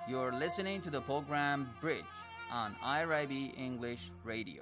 You're listening to the program Bridge on IRIB English Radio.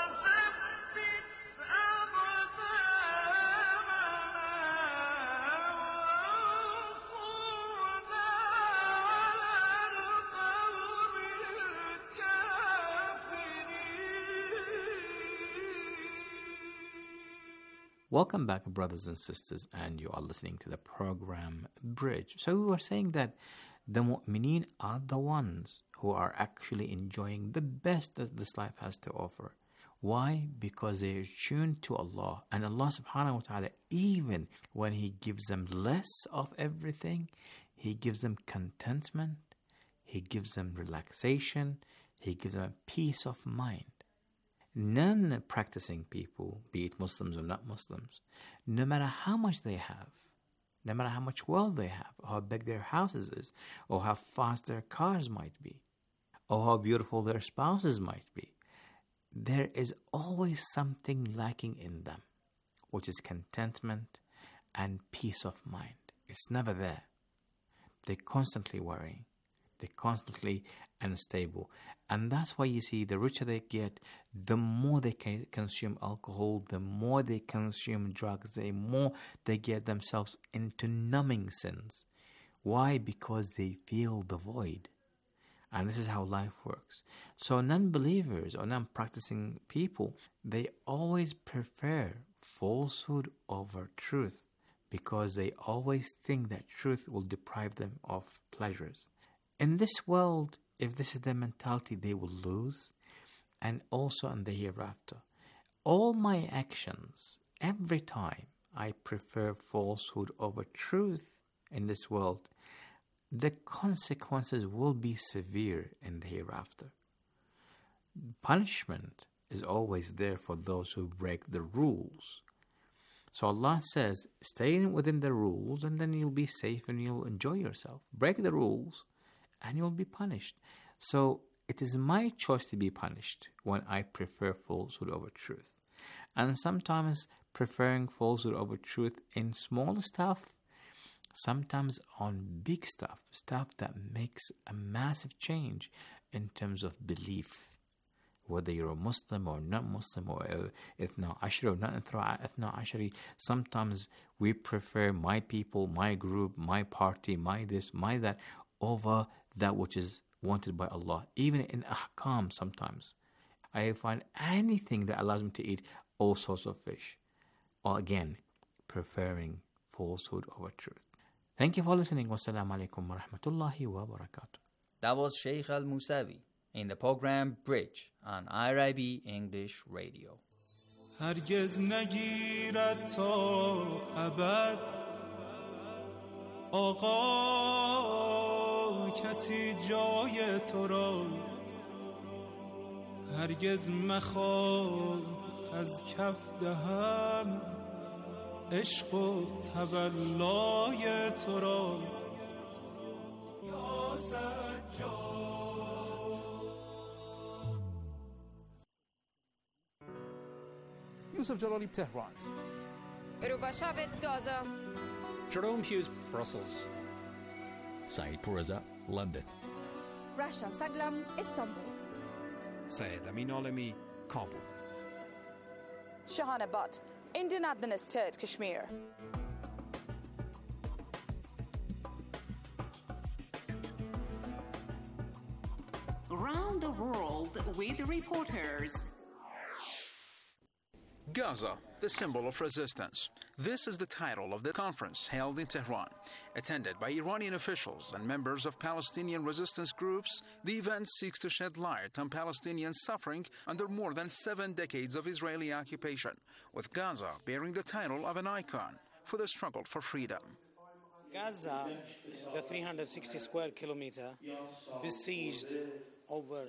Welcome back, brothers and sisters, and you are listening to the program Bridge. So we were saying that the mu'mineen are the ones who are actually enjoying the best that this life has to offer. Why? Because they are tuned to Allah. And Allah subhanahu wa ta'ala, even when He gives them less of everything, He gives them contentment, He gives them relaxation, He gives them peace of mind. Non-practicing people, be it Muslims or not Muslims, no matter how much they have, no matter how much wealth they have, or how big their houses is, or how fast their cars might be, or how beautiful their spouses might be, there is always something lacking in them, which is contentment and peace of mind. It's never there. They're constantly worrying. They're constantly unstable. And that's why you see the richer they get, the more they can consume alcohol, the more they consume drugs, the more they get themselves into numbing sins. Why? Because they feel the void. And this is how life works. So non-believers or non-practicing people, they always prefer falsehood over truth because they always think that truth will deprive them of pleasures. In this world, if this is their mentality, they will lose, and also in the hereafter. All my actions, every time I prefer falsehood over truth in this world, the consequences will be severe in the hereafter. Punishment is always there for those who break the rules. So Allah says, stay within the rules and then you'll be safe and you'll enjoy yourself. Break the rules and you'll be punished. So it is my choice to be punished when I prefer falsehood over truth. And sometimes preferring falsehood over truth in small stuff, sometimes on big stuff that makes a massive change in terms of belief. Whether you're a Muslim or not Muslim, or Ithna Ashri or not Ithna Ashri, sometimes we prefer my people, my group, my party, my this, my that, over that which is wanted by Allah. Even in ahkam sometimes, I find anything that allows me to eat all sorts of fish. Or again, preferring falsehood over truth. Thank you for listening. Wassalamu alaikum wa rahmatullahi wa barakatuh. That was Sheikh Al-Musawi in the program Bridge on IRIB English Radio. هرگز نگیرد تا ابد آقا کسی جای تو را هرگز مخواه از کف دهم عشق و تولای تو را یا سجاد. Yusuf Jalali, Tehran. Rubashavit, Gaza. Jerome Hughes, Brussels. Saeed Pourreza, London. Rasha Saglam, Istanbul. Syed Amin Alami, Kabul. Shahana Butt, Indian administered Kashmir. Around the world with reporters. Gaza, the symbol of resistance. This is the title of the conference held in Tehran. Attended by Iranian officials and members of Palestinian resistance groups, the event seeks to shed light on Palestinian suffering under more than 7 decades of Israeli occupation, with Gaza bearing the title of an icon for the struggle for freedom. Gaza, the 360 square kilometer, besieged over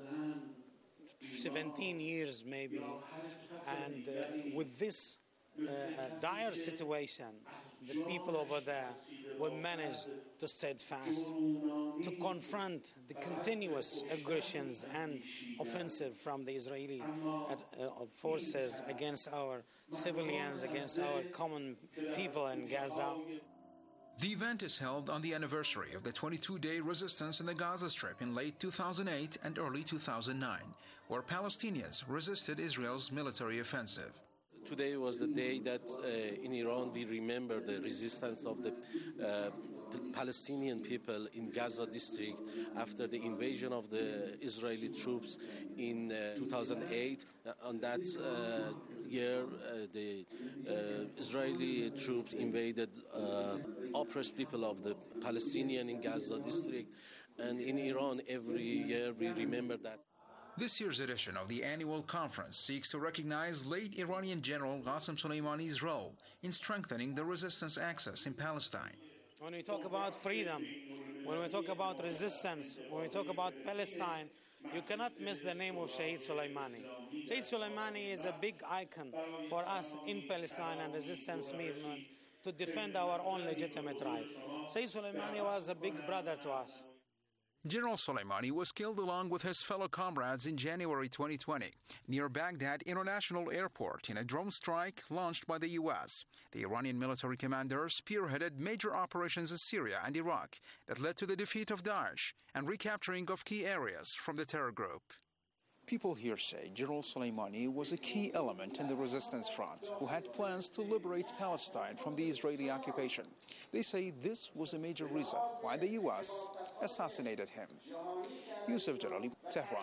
17 years maybe, and with this dire situation, the people over there will manage to steadfast to confront the continuous aggressions and offensive from the Israeli forces against our civilians, against our common people in Gaza. The event is held on the anniversary of the 22-day resistance in the Gaza Strip in late 2008 and early 2009, where Palestinians resisted Israel's military offensive. Today was the day that in Iran we remember the resistance of the Palestinian people in Gaza district after the invasion of the Israeli troops in 2008. On that year, the Israeli troops invaded oppressed people of the Palestinian in Gaza district. And in Iran, every year we remember that. This year's edition of the annual conference seeks to recognize late Iranian General Qasem Soleimani's role in strengthening the resistance axis in Palestine. When we talk about freedom, when we talk about resistance, when we talk about Palestine, you cannot miss the name of Shahid Soleimani. Shahid Soleimani is a big icon for us in Palestine and resistance movement to defend our own legitimate right. Shahid Soleimani was a big brother to us. General Soleimani was killed along with his fellow comrades in January 2020 near Baghdad International Airport in a drone strike launched by the U.S. The Iranian military commander spearheaded major operations in Syria and Iraq that led to the defeat of Daesh and recapturing of key areas from the terror group. People here say General Soleimani was a key element in the resistance front who had plans to liberate Palestine from the Israeli occupation. They say this was a major reason why the U.S. assassinated him. Yusuf Jalali, Tehran.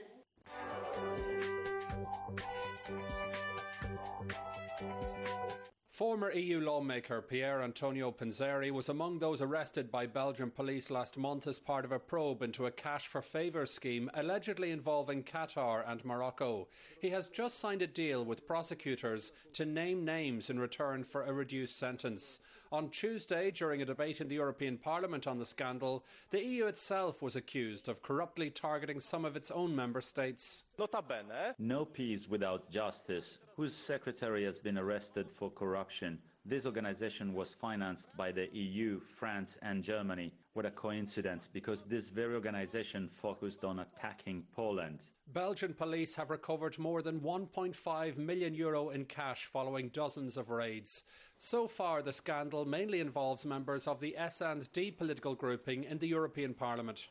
Former EU lawmaker Pier Antonio Panzeri was among those arrested by Belgian police last month as part of a probe into a cash for favours scheme allegedly involving Qatar and Morocco. He has just signed a deal with prosecutors to name names in return for a reduced sentence. On Tuesday, during a debate in the European Parliament on the scandal, the EU itself was accused of corruptly targeting some of its own member states. No peace without justice. Whose secretary has been arrested for corruption? This organization was financed by the EU, France and Germany. What a coincidence, because this very organization focused on attacking Poland. Belgian police have recovered more than €1.5 million in cash following dozens of raids. So far, the scandal mainly involves members of the S&D political grouping in the European Parliament.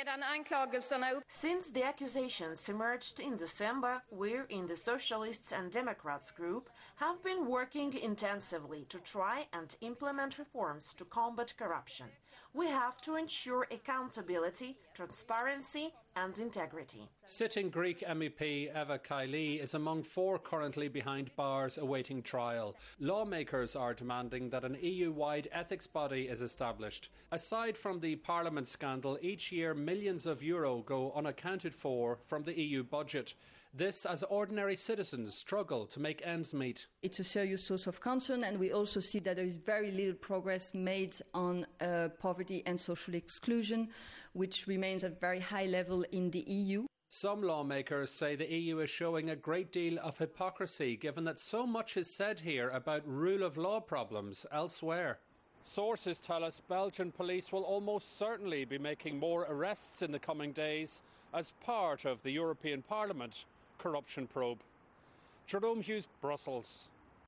Since the accusations emerged in December, we in the Socialists and Democrats group have been working intensively to try and implement reforms to combat corruption. We have to ensure accountability, transparency and integrity. Sitting Greek MEP Eva Kaili is among 4 currently behind bars awaiting trial. Lawmakers are demanding that an EU-wide ethics body is established. Aside from the Parliament scandal, each year millions of euro go unaccounted for from the EU budget. This as ordinary citizens struggle to make ends meet. It's a serious source of concern, and we also see that there is very little progress made on poverty and social exclusion, which remains at a very high level in the EU. Some lawmakers say the EU is showing a great deal of hypocrisy, given that so much is said here about rule of law problems elsewhere. Sources tell us Belgian police will almost certainly be making more arrests in the coming days as part of the European Parliament corruption probe. Jerome Hughes, Brussels.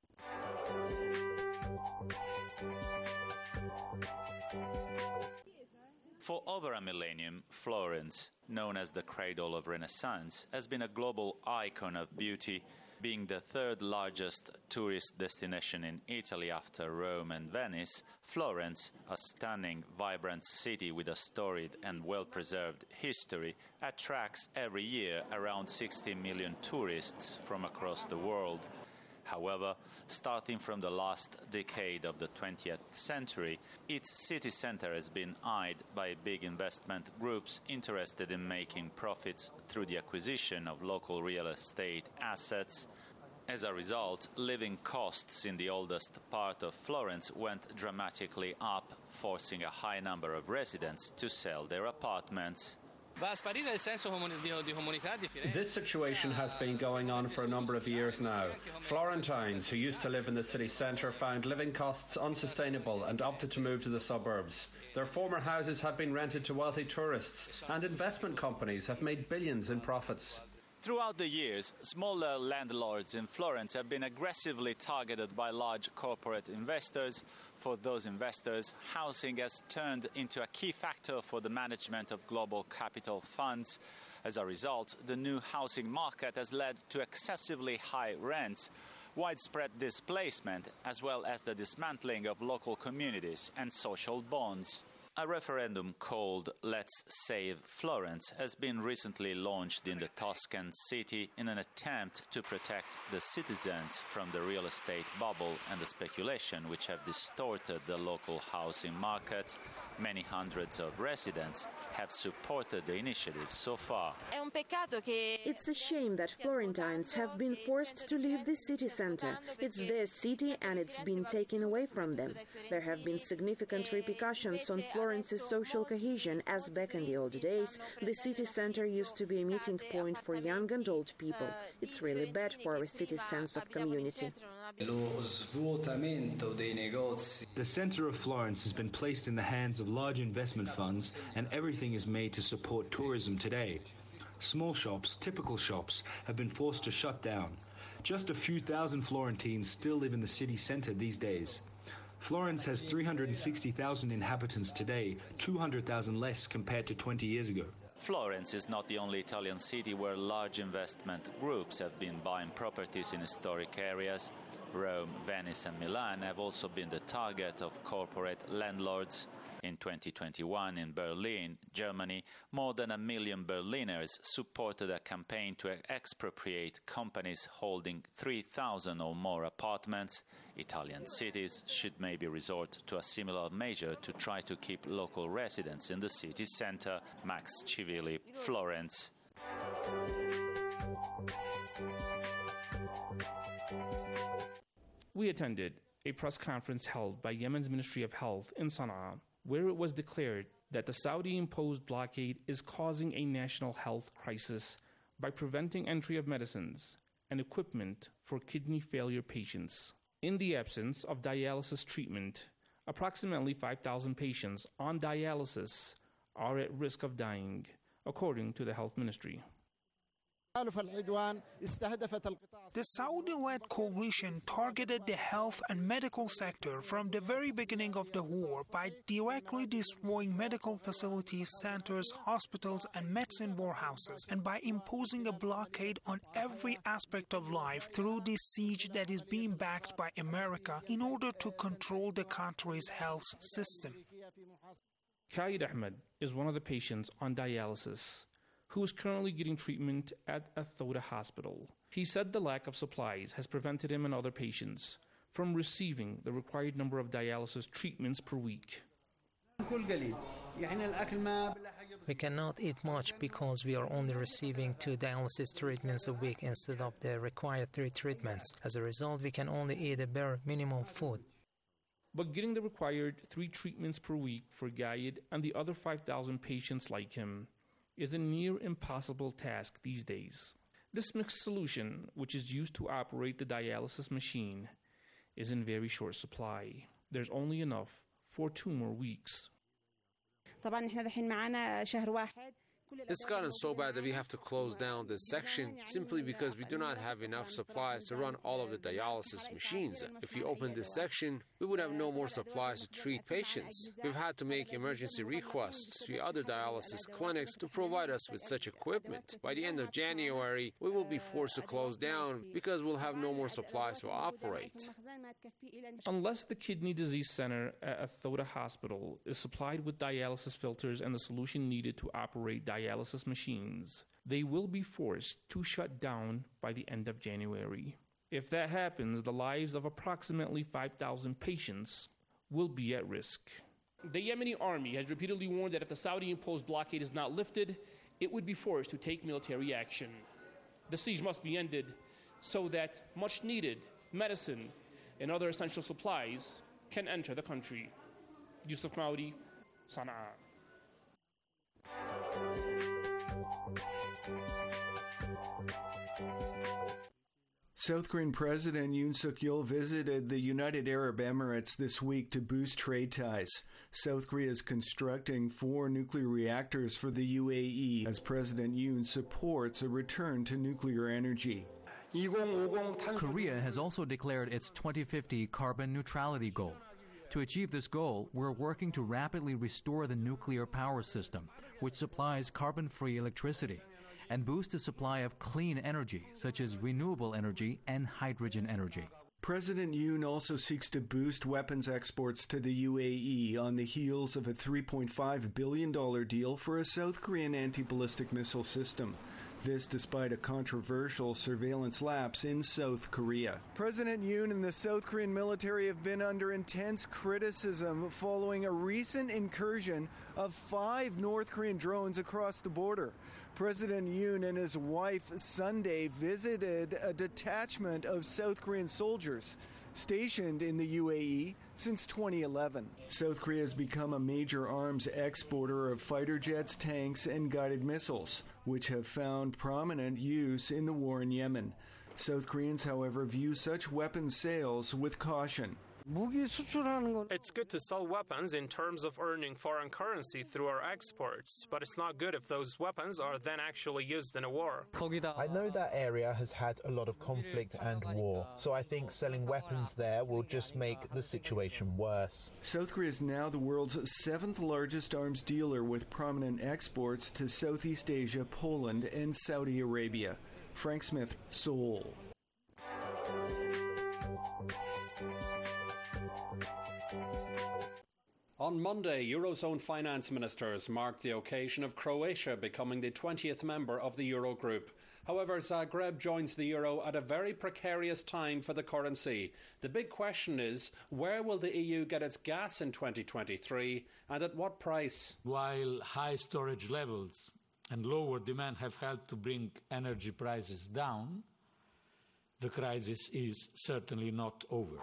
For over a millennium, Florence, known as the cradle of Renaissance, has been a global icon of beauty, being the third largest tourist destination in Italy after Rome and Venice. Florence, a stunning, vibrant city with a storied and well-preserved history, attracts every year around 60 million tourists from across the world. However, starting from the last decade of the 20th century, its city centre has been eyed by big investment groups interested in making profits through the acquisition of local real estate assets. As a result, living costs in the oldest part of Florence went dramatically up, forcing a high number of residents to sell their apartments. This situation has been going on for a number of years now. Florentines who used to live in the city centre found living costs unsustainable and opted to move to the suburbs. Their former houses have been rented to wealthy tourists, and investment companies have made billions in profits. Throughout the years, smaller landlords in Florence have been aggressively targeted by large corporate investors. For those investors, housing has turned into a key factor for the management of global capital funds. As a result, the new housing market has led to excessively high rents, widespread displacement, as well as the dismantling of local communities and social bonds. A referendum called Let's Save Florence has been recently launched in the Tuscan city in an attempt to protect the citizens from the real estate bubble and the speculation which have distorted the local housing market. Many hundreds of residents have supported the initiative so far. It's a shame that Florentines have been forced to leave the city center. It's their city and it's been taken away from them. There have been significant repercussions on Florence's social cohesion, as back in the old days, the city center used to be a meeting point for young and old people. It's really bad for our city's sense of community. The center of Florence has been placed in the hands of large investment funds, and everything is made to support tourism today. Small shops, typical shops, have been forced to shut down. Just a few thousand Florentines still live in the city center these days. Florence has 360,000 inhabitants today, 200,000 less compared to 20 years ago. Florence is not the only Italian city where large investment groups have been buying properties in historic areas. Rome, Venice and Milan have also been the target of corporate landlords. In 2021 in Berlin, Germany, more than 1 million Berliners supported a campaign to expropriate companies holding 3,000 or more apartments. Italian cities should maybe resort to a similar measure to try to keep local residents in the city center. Max Civilli, Florence. We attended a press conference held by Yemen's Ministry of Health in Sana'a, where it was declared that the Saudi-imposed blockade is causing a national health crisis by preventing entry of medicines and equipment for kidney failure patients. In the absence of dialysis treatment, approximately 5,000 patients on dialysis are at risk of dying, according to the Health Ministry. The Saudi-led coalition targeted the health and medical sector from the very beginning of the war by directly destroying medical facilities, centers, hospitals, and medicine warehouses, and by imposing a blockade on every aspect of life through this siege that is being backed by America in order to control the country's health system. Khalid Ahmed is one of the patients on dialysis who is currently getting treatment at a Thawda hospital. He said the lack of supplies has prevented him and other patients from receiving the required number of dialysis treatments per week. We cannot eat much because we are only receiving 2 dialysis treatments a week instead of the required 3 treatments. As a result, we can only eat a bare minimum food. But getting the required 3 treatments per week for Gayed and the other 5,000 patients like him is a near impossible task these days. This mixed solution, which is used to operate the dialysis machine, is in very short supply. There's only enough for 2 more weeks. It's gotten so bad that we have to close down this section simply because we do not have enough supplies to run all of the dialysis machines. If we open this section, we would have no more supplies to treat patients. We've had to make emergency requests to other dialysis clinics to provide us with such equipment. By the end of January, we will be forced to close down because we'll have no more supplies to operate. Unless the Kidney Disease Center at Thawda Hospital is supplied with dialysis filters and the solution needed to operate dialysis machines, they will be forced to shut down by the end of January. If that happens, the lives of approximately 5,000 patients will be at risk. The Yemeni army has repeatedly warned that if the Saudi-imposed blockade is not lifted, it would be forced to take military action. The siege must be ended so that much-needed medicine and other essential supplies can enter the country. Yusuf Maudi, Sana'a. South Korean President Yoon Suk-yeol visited the United Arab Emirates this week to boost trade ties. South Korea is constructing 4 nuclear reactors for the UAE as President Yoon supports a return to nuclear energy. Korea has also declared its 2050 carbon neutrality goal. To achieve this goal, we're working to rapidly restore the nuclear power system, which supplies carbon-free electricity, and boost the supply of clean energy, such as renewable energy and hydrogen energy. President Yoon also seeks to boost weapons exports to the UAE on the heels of a $3.5 billion deal for a South Korean anti-ballistic missile system. This despite a controversial surveillance lapse in South Korea. President Yoon and the South Korean military have been under intense criticism following a recent incursion of 5 North Korean drones across the border. President Yoon and his wife Sunday visited a detachment of South Korean soldiers stationed in the UAE since 2011. South Korea has become a major arms exporter of fighter jets, tanks, and guided missiles, which have found prominent use in the war in Yemen. South Koreans, however, view such weapons sales with caution. It's good to sell weapons in terms of earning foreign currency through our exports, but it's not good if those weapons are then actually used in a war. I know that area has had a lot of conflict and war, so I think selling weapons there will just make the situation worse. South Korea is now the world's 7th largest arms dealer with prominent exports to Southeast Asia, Poland, and Saudi Arabia. Frank Smith, Seoul. On Monday, Eurozone finance ministers marked the occasion of Croatia becoming the 20th member of the Eurogroup. However, Zagreb joins the euro at a very precarious time for the currency. The big question is, where will the EU get its gas in 2023 and at what price? While high storage levels and lower demand have helped to bring energy prices down, the crisis is certainly not over.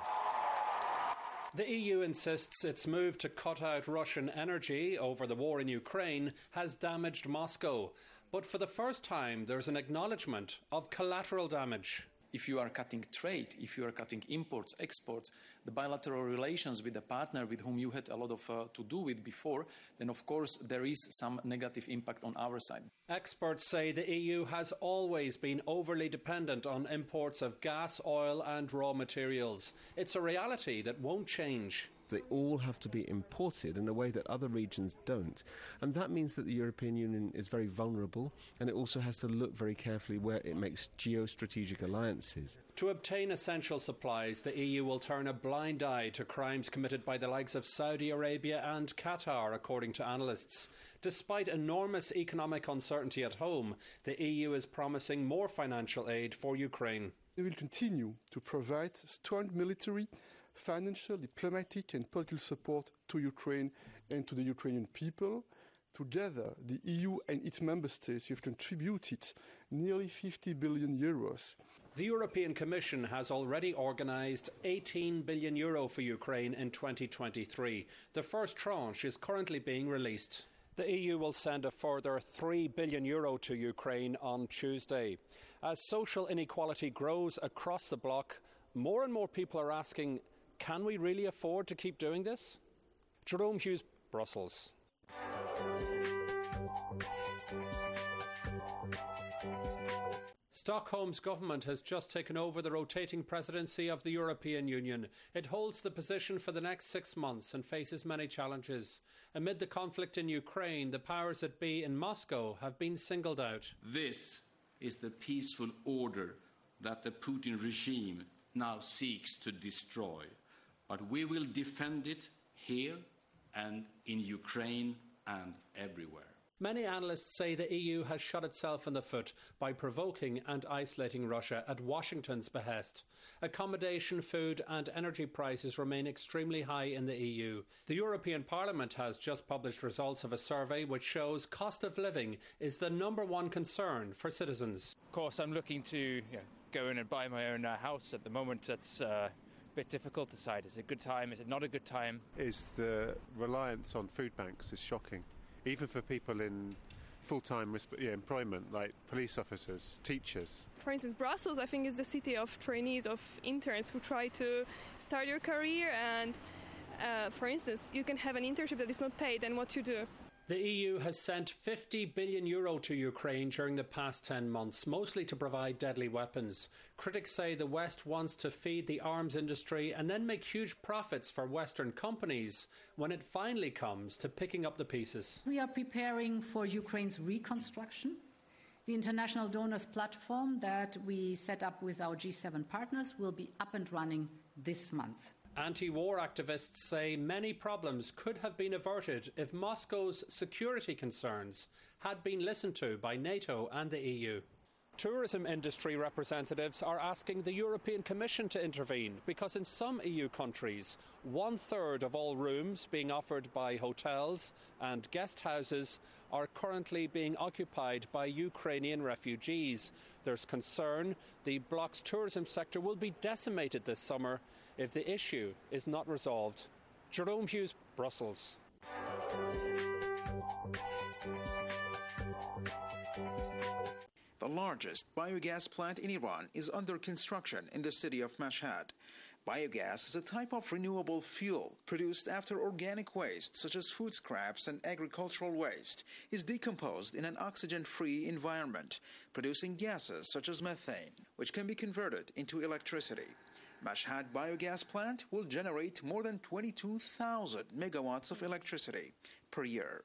The EU insists its move to cut out Russian energy over the war in Ukraine has damaged Moscow. But for the first time, there's an acknowledgement of collateral damage. If you are cutting trade, if you are cutting imports, exports, the bilateral relations with a partner with whom you had a lot of to do with before, then of course there is some negative impact on our side. Experts say the EU has always been overly dependent on imports of gas, oil and raw materials. It's a reality that won't change. They all have to be imported in a way that other regions don't. And that means that the European Union is very vulnerable, and it also has to look very carefully where it makes geostrategic alliances. To obtain essential supplies, the EU will turn a blind eye to crimes committed by the likes of Saudi Arabia and Qatar, according to analysts. Despite enormous economic uncertainty at home, the EU is promising more financial aid for Ukraine. We will continue to provide strong military, financial, diplomatic and political support to Ukraine and to the Ukrainian people. Together, the EU and its member states have contributed nearly 50 billion euros. The European Commission has already organised €18 billion for Ukraine in 2023. The first tranche is currently being released. The EU will send a further €3 billion to Ukraine on Tuesday. As social inequality grows across the bloc, more and more people are asking, can we really afford to keep doing this? Jerome Hughes, Brussels. Stockholm's government has just taken over the rotating presidency of the European Union. It holds the position for the next 6 months and faces many challenges. Amid the conflict in Ukraine, the powers that be in Moscow have been singled out. This is the peaceful order that the Putin regime now seeks to destroy. But we will defend it here and in Ukraine and everywhere. Many analysts say the EU has shot itself in the foot by provoking and isolating Russia at Washington's behest. Accommodation, food and energy prices remain extremely high in the EU. The European Parliament has just published results of a survey which shows cost of living is the #1 concern for citizens. Of course, I'm looking to go in and buy my own house. At the moment, that's a bit difficult to decide. Is it a good time? Is it not a good time? The reliance on food banks is shocking. Even for people in full-time employment, like police officers, teachers. For instance, Brussels, I think, is the city of trainees, of interns who try to start your career, and for instance, you can have an internship that is not paid, and what you do. The EU has sent €50 billion to Ukraine during the past 10 months, mostly to provide deadly weapons. Critics say the West wants to feed the arms industry and then make huge profits for Western companies when it finally comes to picking up the pieces. We are preparing for Ukraine's reconstruction. The international donors platform that we set up with our G7 partners will be up and running this month. Anti-war activists say many problems could have been averted if Moscow's security concerns had been listened to by NATO and the EU. Tourism industry representatives are asking the European Commission to intervene because in some EU countries, 1/3 of all rooms being offered by hotels and guest houses are currently being occupied by Ukrainian refugees. There's concern the bloc's tourism sector will be decimated this summer if the issue is not resolved. Jerome Hughes, Brussels. The largest biogas plant in Iran is under construction in the city of Mashhad. Biogas is a type of renewable fuel produced after organic waste, such as food scraps and agricultural waste, is decomposed in an oxygen-free environment, producing gases such as methane, which can be converted into electricity. Mashhad biogas plant will generate more than 22,000 megawatts of electricity per year.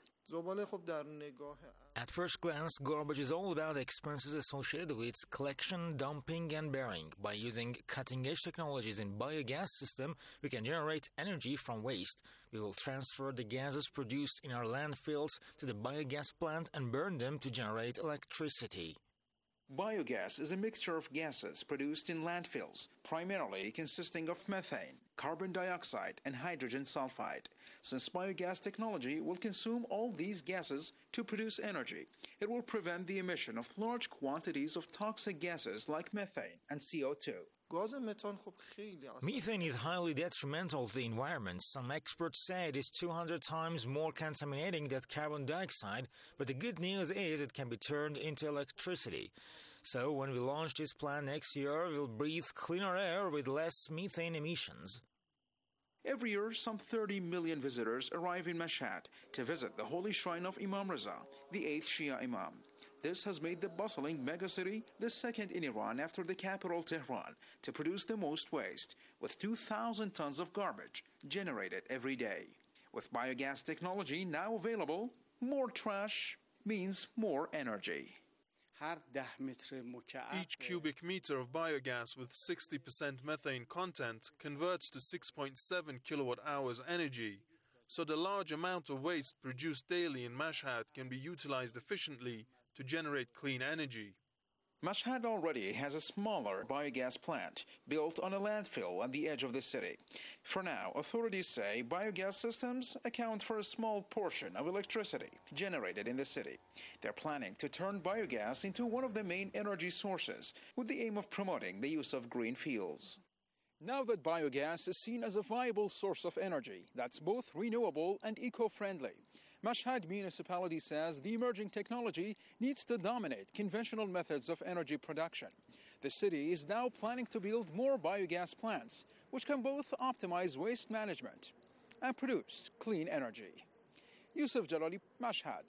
At first glance, garbage is all about the expenses associated with its collection, dumping, and burying. By using cutting-edge technologies in biogas system, we can generate energy from waste. We will transfer the gases produced in our landfills to the biogas plant and burn them to generate electricity. Biogas is a mixture of gases produced in landfills, primarily consisting of methane, carbon dioxide, and hydrogen sulfide. Since biogas technology will consume all these gases to produce energy, it will prevent the emission of large quantities of toxic gases like methane and CO2. Methane is highly detrimental to the environment. Some experts say it is 200 times more contaminating than carbon dioxide, but the good news is it can be turned into electricity. So when we launch this plant next year, we'll breathe cleaner air with less methane emissions. Every year, some 30 million visitors arrive in Mashhad to visit the holy shrine of Imam Reza, the 8th Shia Imam. This has made the bustling megacity the second in Iran after the capital Tehran to produce the most waste, with 2,000 tons of garbage generated every day. With biogas technology now available, more trash means more energy. Each cubic meter of biogas with 60% methane content converts to 6.7 kilowatt-hours energy, so the large amount of waste produced daily in Mashhad can be utilized efficiently to generate clean energy. Mashhad already has a smaller biogas plant built on a landfill at the edge of the city. For now, authorities say biogas systems account for a small portion of electricity generated in the city. They're planning to turn biogas into one of the main energy sources with the aim of promoting the use of green fuels. Now that biogas is seen as a viable source of energy that's both renewable and eco-friendly, Mashhad municipality says the emerging technology needs to dominate conventional methods of energy production. The city is now planning to build more biogas plants, which can both optimize waste management and produce clean energy. Yusuf Jalali, Mashhad.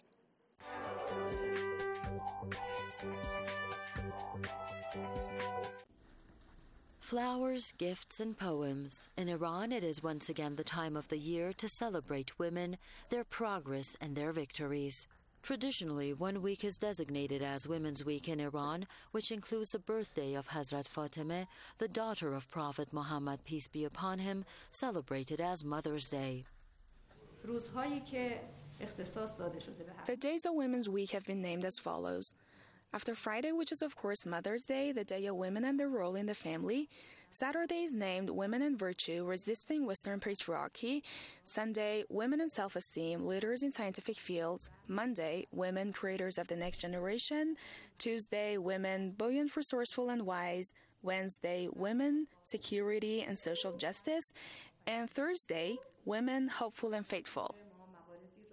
Flowers, gifts, and poems. In Iran, it is once again the time of the year to celebrate women, their progress, and their victories. Traditionally, 1 week is designated as Women's Week in Iran, which includes the birthday of Hazrat Fatemeh, the daughter of Prophet Muhammad, peace be upon him, celebrated as Mother's Day. The days of Women's Week have been named as follows. After Friday, which is of course Mother's Day, the day of women and their role in the family. Saturday is named Women and Virtue, Resisting Western Patriarchy. Sunday, Women and Self-Esteem, Leaders in Scientific Fields. Monday, Women, Creators of the Next Generation. Tuesday, Women, Buoyant, Resourceful, and Wise. Wednesday, Women, Security and Social Justice. And Thursday, Women, Hopeful and Faithful.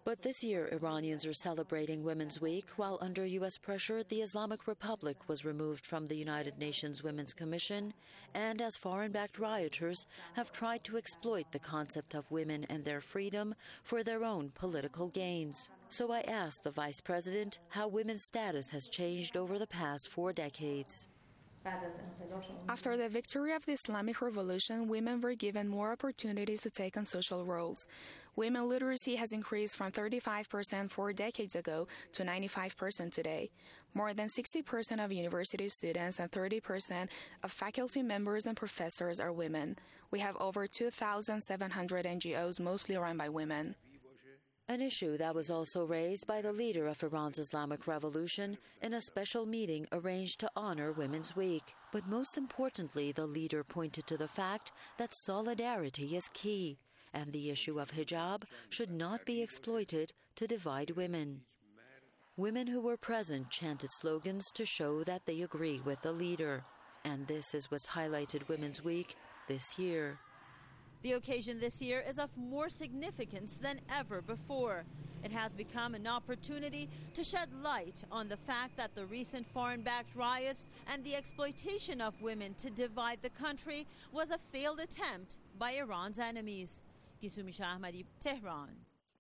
But this year, Iranians are celebrating Women's Week, while under U.S. pressure, the Islamic Republic was removed from the United Nations Women's Commission, and as foreign-backed rioters have tried to exploit the concept of women and their freedom for their own political gains. So I asked the Vice President how women's status has changed over the past 4 decades. After the victory of the Islamic Revolution, women were given more opportunities to take on social roles. Women literacy has increased from 35% 4 decades ago to 95% today. More than 60% of university students and 30% of faculty members and professors are women. We have over 2,700 NGOs, mostly run by women. An issue that was also raised by the leader of Iran's Islamic Revolution in a special meeting arranged to honor Women's Week. But most importantly, the leader pointed to the fact that solidarity is key, and the issue of hijab should not be exploited to divide women. Women who were present chanted slogans to show that they agree with the leader, and this is what's highlighted Women's Week this year. The occasion this year is of more significance than ever before. It has become an opportunity to shed light on the fact that the recent foreign-backed riots and the exploitation of women to divide the country was a failed attempt by Iran's enemies. Gisumi Shah Ahmadi, Tehran.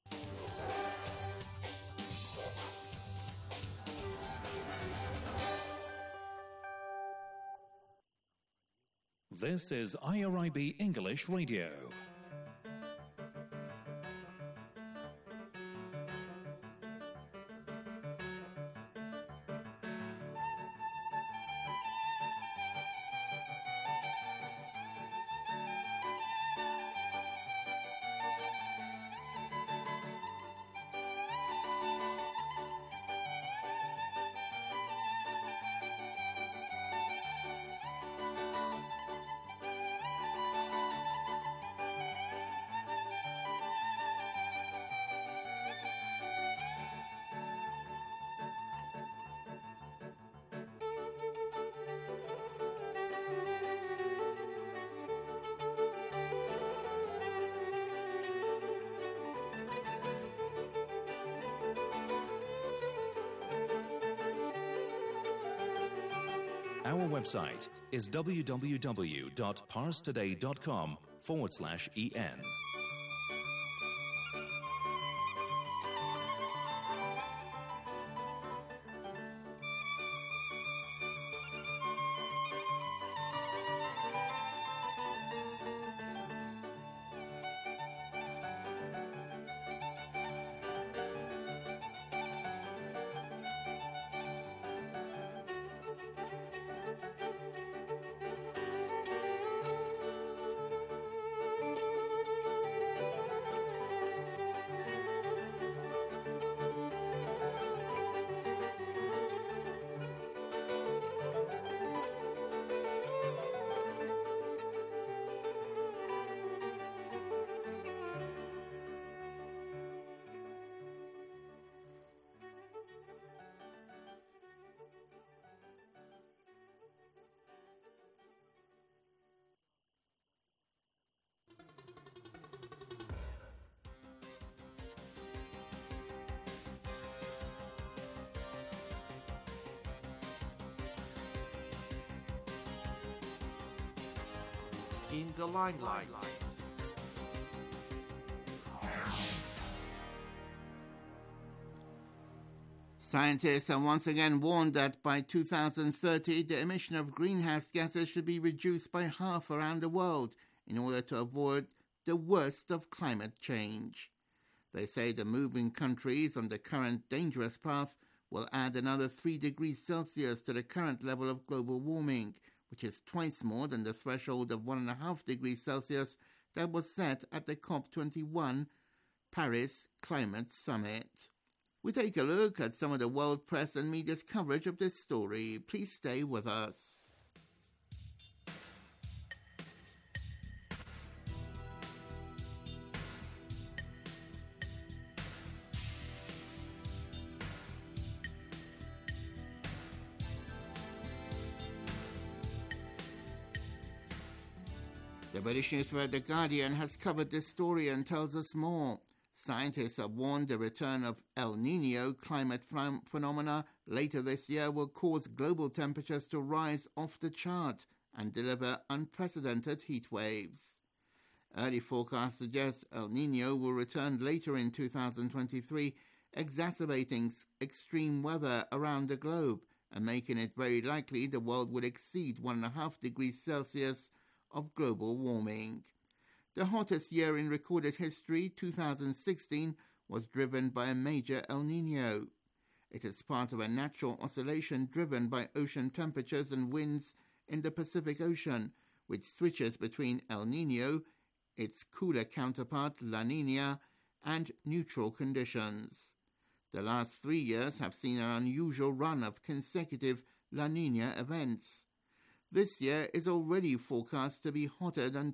This is IRIB English Radio. Our website is www.parstoday.com/en. In the limelight. Scientists have once again warned that by 2030, the emission of greenhouse gases should be reduced by half around the world in order to avoid the worst of climate change. They say the moving countries on the current dangerous path will add another 3 degrees Celsius to the current level of global warming, which is twice more than the threshold of 1.5 degrees Celsius that was set at the COP21 Paris Climate Summit. We take a look at some of the world press and media's coverage of this story. Please stay with us. The British newspaper The Guardian has covered this story and tells us more. Scientists have warned the return of El Niño climate phenomena later this year will cause global temperatures to rise off the chart and deliver unprecedented heat waves. Early forecasts suggest El Niño will return later in 2023, exacerbating extreme weather around the globe and making it very likely the world will exceed 1.5 degrees Celsius of global warming. The hottest year in recorded history, 2016, was driven by a major El Niño. It is part of a natural oscillation driven by ocean temperatures and winds in the Pacific Ocean, which switches between El Niño, its cooler counterpart La Niña, and neutral conditions. The last 3 years have seen an unusual run of consecutive La Niña events. This year is already forecast to be hotter than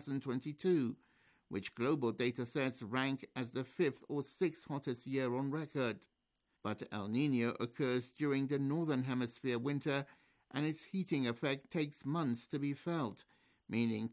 2022, which global data sets rank as the 5th or 6th hottest year on record. But El Niño occurs during the Northern Hemisphere winter, and its heating effect takes months to be felt, meaning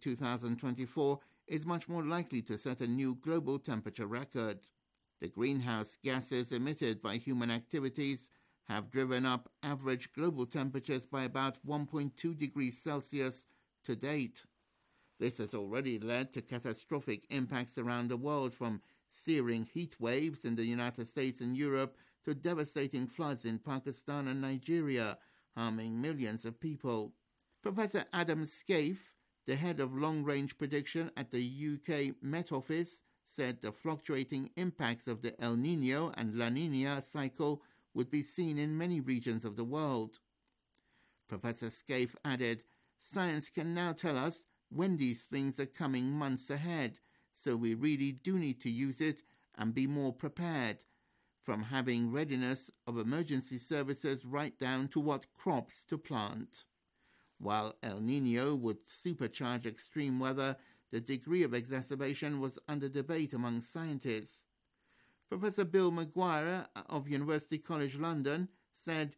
2024 is much more likely to set a new global temperature record. The greenhouse gases emitted by human activities have driven up average global temperatures by about 1.2 degrees Celsius to date. This has already led to catastrophic impacts around the world, from searing heat waves in the United States and Europe to devastating floods in Pakistan and Nigeria, harming millions of people. Professor Adam Scaife, the head of long-range prediction at the UK Met Office, said the fluctuating impacts of the El Niño and La Niña cycle would be seen in many regions of the world. Professor Scaife added, "Science can now tell us when these things are coming months ahead, so we really do need to use it and be more prepared, from having readiness of emergency services right down to what crops to plant." While El Niño would supercharge extreme weather, the degree of exacerbation was under debate among scientists. Professor Bill Maguire of University College London said,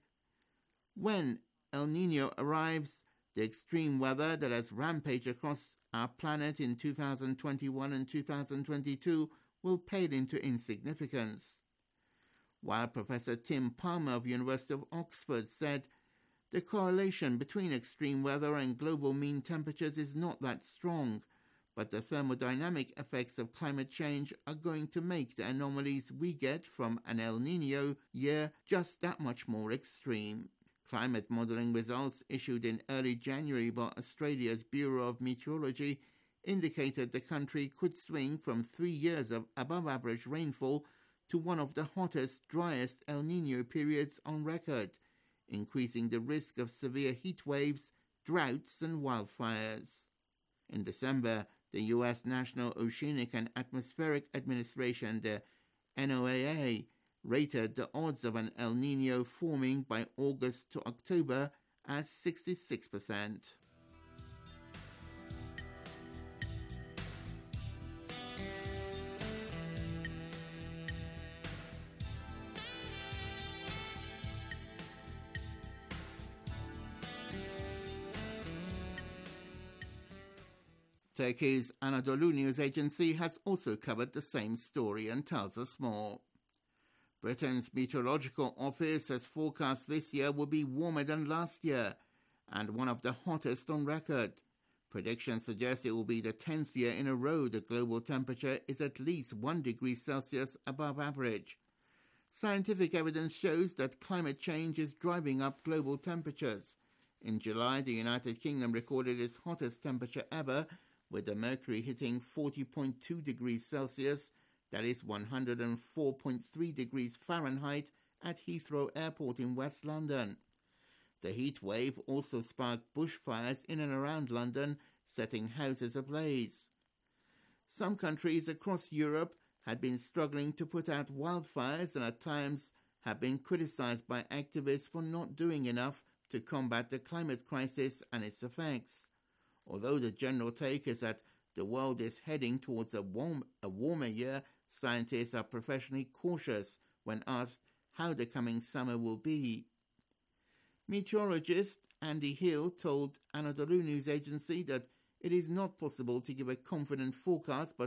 "When El Niño arrives, the extreme weather that has rampaged across our planet in 2021 and 2022 will pale into insignificance." While Professor Tim Palmer of University of Oxford said, "The correlation between extreme weather and global mean temperatures is not that strong, but the thermodynamic effects of climate change are going to make the anomalies we get from an El Niño year just that much more extreme." Climate modelling results issued in early January by Australia's Bureau of Meteorology indicated the country could swing from 3 years of above-average rainfall to one of the hottest, driest El Niño periods on record, increasing the risk of severe heat waves, droughts and wildfires. In December, the U.S. National Oceanic and Atmospheric Administration, the NOAA, rated the odds of an El Niño forming by August to October as 66%. Turkey's Anadolu News Agency has also covered the same story and tells us more. Britain's Meteorological Office has forecast this year will be warmer than last year and one of the hottest on record. Predictions suggest it will be the 10th year in a row the global temperature is at least 1 degree Celsius above average. Scientific evidence shows that climate change is driving up global temperatures. In July, the United Kingdom recorded its hottest temperature ever, with the mercury hitting 40.2 degrees Celsius, that is 104.3 degrees Fahrenheit, at Heathrow Airport in West London. The heat wave also sparked bushfires in and around London, setting houses ablaze. Some countries across Europe had been struggling to put out wildfires and at times have been criticized by activists for not doing enough to combat the climate crisis and its effects. Although the general take is that the world is heading towards a warmer year, scientists are professionally cautious when asked how the coming summer will be. Meteorologist Andy Hill told Anadolu News Agency that it is not possible to give a confident forecast, but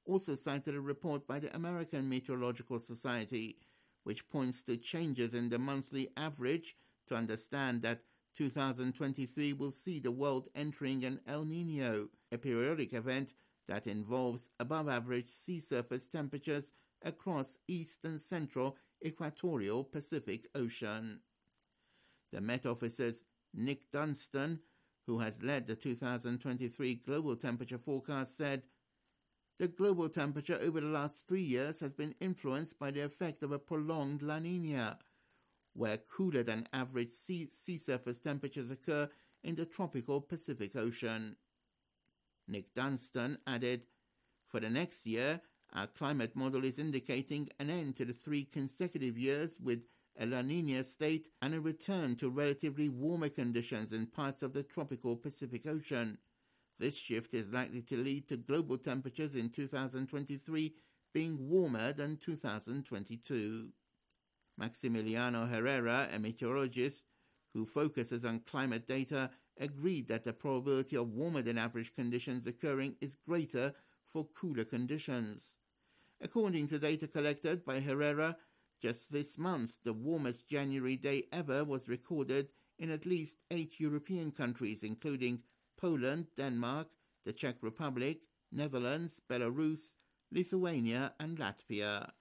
also cited a report by the American Meteorological Society, which points to changes in the monthly average to understand that 2023 will see the world entering an El Niño, a periodic event that involves above-average sea surface temperatures across east and central equatorial Pacific Ocean. The Met Office's Nick Dunstan, who has led the 2023 global temperature forecast, said, "The global temperature over the last 3 years has been influenced by the effect of a prolonged La Niña, where cooler than average sea surface temperatures occur in the tropical Pacific Ocean." Nick Dunstan added, "For the next year, our climate model is indicating an end to the 3 consecutive years with a La Niña state and a return to relatively warmer conditions in parts of the tropical Pacific Ocean. This shift is likely to lead to global temperatures in 2023 being warmer than 2022. Maximiliano Herrera, a meteorologist who focuses on climate data, agreed that the probability of warmer than average conditions occurring is greater for cooler conditions. According to data collected by Herrera, just this month, the warmest January day ever was recorded in at least 8 European countries, including Poland, Denmark, the Czech Republic, Netherlands, Belarus, Lithuania, and Latvia.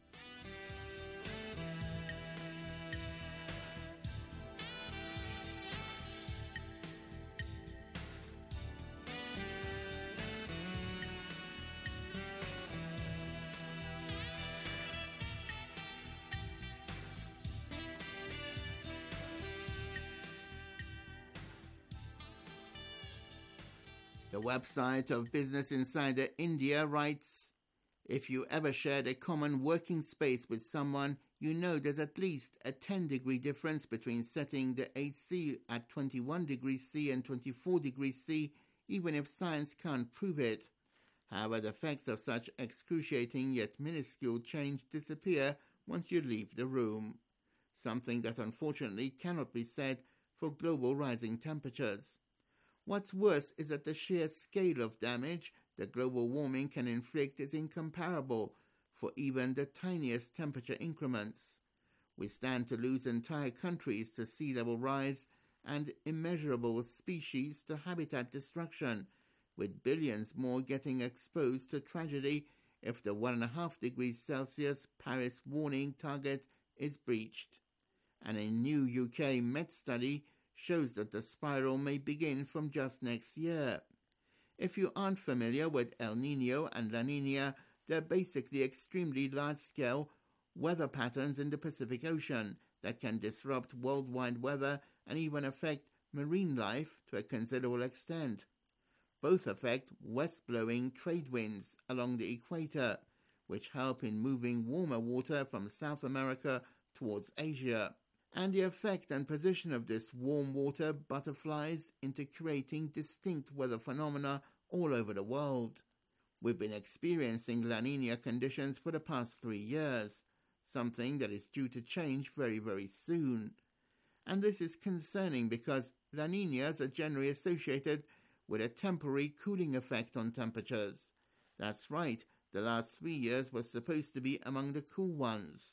The website of Business Insider India writes, "If you ever shared a common working space with someone, you know there's at least a 10-degree difference between setting the AC at 21 degrees C and 24 degrees C, even if science can't prove it. However, the effects of such excruciating yet minuscule change disappear once you leave the room, something that unfortunately cannot be said for global rising temperatures. What's worse is that the sheer scale of damage that global warming can inflict is incomparable for even the tiniest temperature increments. We stand to lose entire countries to sea level rise and immeasurable species to habitat destruction, with billions more getting exposed to tragedy if the 1.5 degrees Celsius Paris warning target is breached. And a new UK Met study shows that the spiral may begin from just next year. If you aren't familiar with El Niño and La Niña, they're basically extremely large-scale weather patterns in the Pacific Ocean that can disrupt worldwide weather and even affect marine life to a considerable extent. Both affect west-blowing trade winds along the equator, which help in moving warmer water from South America towards Asia. And the effect and position of this warm water butterflies into creating distinct weather phenomena all over the world. We've been experiencing La Niña conditions for the past 3 years, something that is due to change very, very soon. And this is concerning because La Niñas are generally associated with a temporary cooling effect on temperatures. That's right, the last 3 years was supposed to be among the cool ones.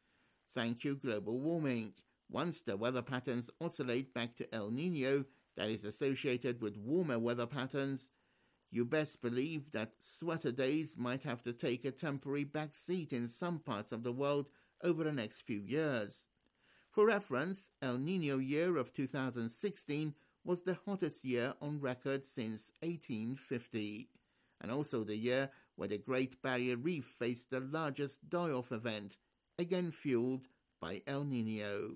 Thank you, global warming. Once the weather patterns oscillate back to El Niño, that is associated with warmer weather patterns, you best believe that sweater days might have to take a temporary back seat in some parts of the world over the next few years. For reference, El Niño year of 2016 was the hottest year on record since 1850, and also the year where the Great Barrier Reef faced the largest die-off event, again fueled by El Niño.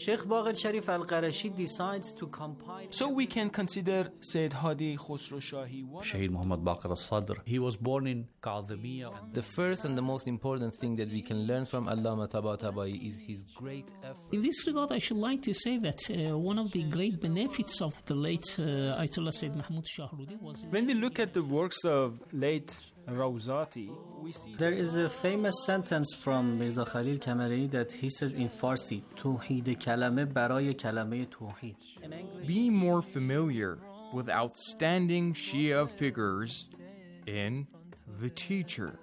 Sheikh Baqir Sharif Al-Qarashi decides to compile. So we can consider Sayyid Hadi Khosrow Shahi. Shaheed Muhammad Baqir al-Sadr. He was born in Kadhimiya. The first and the most important thing that we can learn from Allama Tabatabai is his great effort. In this regard, I should like to say that one of the great benefits of the late Ayatollah Sayyid Mahmoud Shahrudi was... When we look at the works of late Rawzati, we see... There is a famous sentence from Mirza Khalil Kamari that he says in Farsi, Tawheed kalame baraye kalame tawheed. Be more familiar with outstanding Shia figures in The Teacher.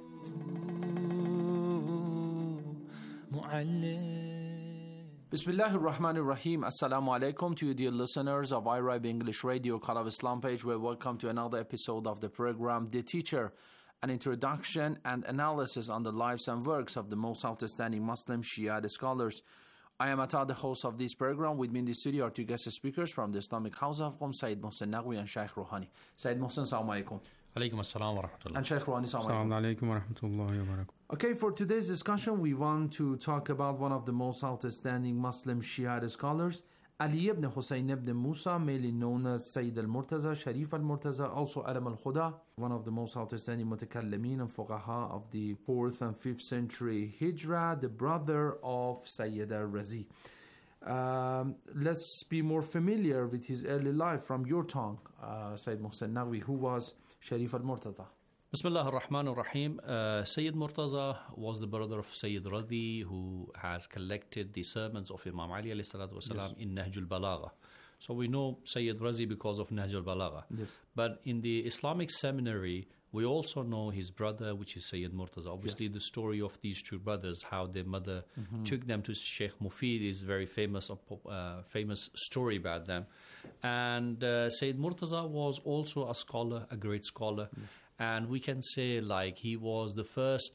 Bismillahir Rahmanir Rahim. Assalamu alaikum to you, dear listeners of IRIB English Radio, Call of Islam page. Welcome to another episode of the program The Teacher, an introduction and analysis on the lives and works of the most outstanding Muslim Shia scholars. I am Atta, the host of this program. With me in the studio are two guest speakers from the Islamic House of Qom, Sayyid Mohsen Naqvi and Shaykh Rouhani. Sayyid Mohsen, assalamu alaikum. Alaikum assalam wa rahmatullah. And Shaykh Rouhani, assalamu alaikum wa rahmatullahi wa barakatuh. Okay, for today's discussion, we want to talk about one of the most outstanding Muslim Shia scholars, Ali ibn Hussein ibn Musa, mainly known as Sayyid al-Murtaza, Sharif al-Murtaza, also Alam al-Khuda, one of the most outstanding mutakallimin and fuqaha of the 4th and 5th century Hijrah, the brother of Sayyid al-Razi. Let's be more familiar with his early life from your tongue, Sayyid Mohsen Naqvi. Who was Sharif al-Murtaza? Bismillah ar-Rahman ar-Rahim. Sayyid Murtaza was the brother of Sayyid Radhi, who has collected the sermons of Imam Ali alayhi salatu wasalam in Nahj al-Balagha. So we know Sayyid Razi because of Nahj al-Balagha. Yes. But in the Islamic seminary, we also know his brother, which is Sayyid Murtaza. Obviously, the story of these two brothers, how their mother took them to Sheikh Mufid, is very famous story about them. And Sayyid Murtaza was also a scholar, a great scholar. And we can say like he was the first